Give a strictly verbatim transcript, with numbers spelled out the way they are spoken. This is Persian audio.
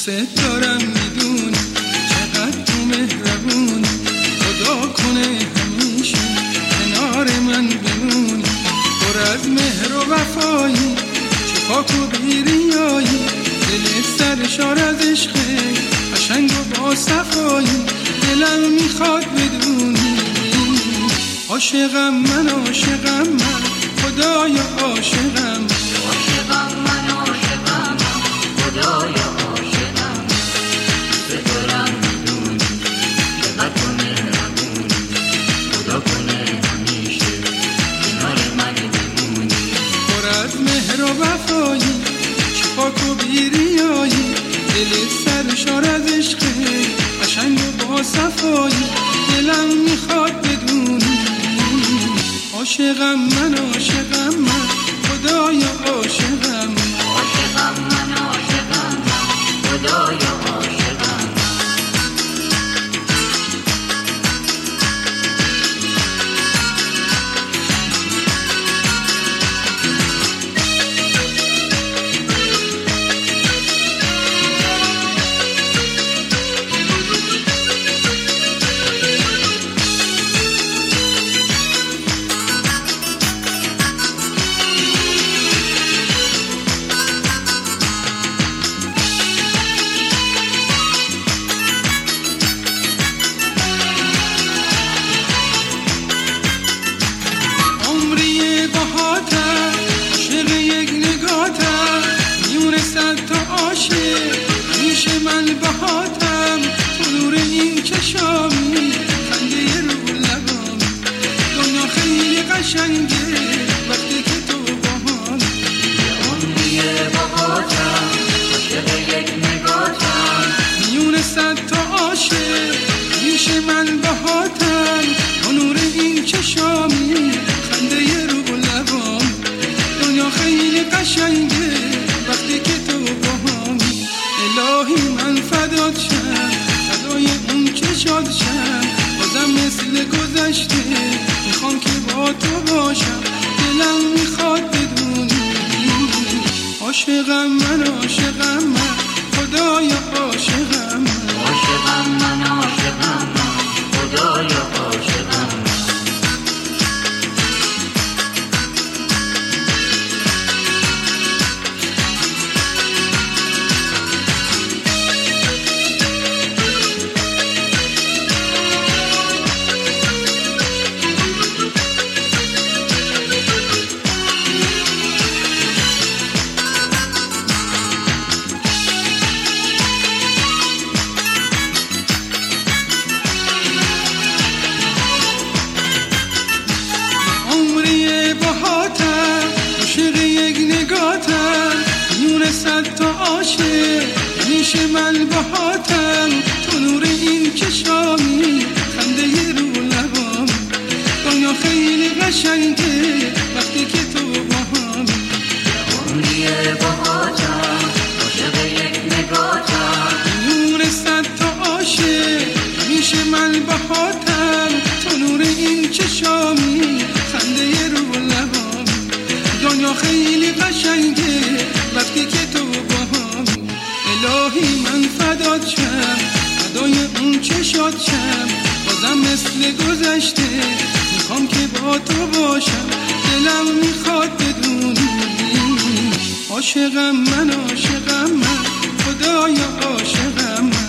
دوست دارم میدونی چقدر تو مهربونی، خدا کنه همیشه کنار من بمونی، پر از مهر و وفایی، چه پاک و بیریایی، دل سرشار از عشقه قشنگ و با صفایی، دلم میخواد بدونی عاشقم من، عاشقم من، خدایا عاشقم، عاشقم من، عاشقم من، خدایا عاشقم، دوست دارم میدونی چقدر تو مهربونی، خدا کنه همیشه کنار من بمونی، پر از مهر و وفایی، چه پاک و بیریایی، دل سرشار از عشقه قشنگ و با صفایی، دلم میخواد بدونی عاشقم من، عاشقم من، خدایا عاشقم، عاشقم من، عاشقم من، خدایا عاشقم. همیشه من بهاتم، تو نور این چشامی، خنده رو لبامی، دنیا خیلی قشنگه وقتی که تو باهامی، عمری بهاتم، عاشق یک نگاتم، میون صد تا عاشق، همیشه من بهاتم، تو نور این چشامی، خنده رو لبامی، دنیا خیلی قشنگه وقتی که تو باهامی، الهی من فدات شم، فدای اون که شاد شم، بازم مثل گذشته میخوام که با تو باشم، دلم میخواد بدونی عاشقم من، عاشقم من، خدایا عاشقم من، عاشقم من، عاشقم من، خدایا عاشقم من. عاشق یک نگاتم، میون صد تا عاشق، همیشه من بهاتم، تو نور این چشامی، خنده رو لبامی، دنیا خیلی قشنگه وقتی که تو باهامی، عمری بهاتم، عاشق یک نگاتم، میون صد تا عاشق، همیشه من بهاتم، تو نور این چشامی، خنده رو لبامی، دنیا خیلی قشنگه وقتی که تو باهامی، الهی من فدات شم، فدای اون که شاد شم، بازم مثل گذشته میخوام که با تو باشم، دلم میخواد بدونی عاشقم من، عاشقم من، خدایا عاشقم من.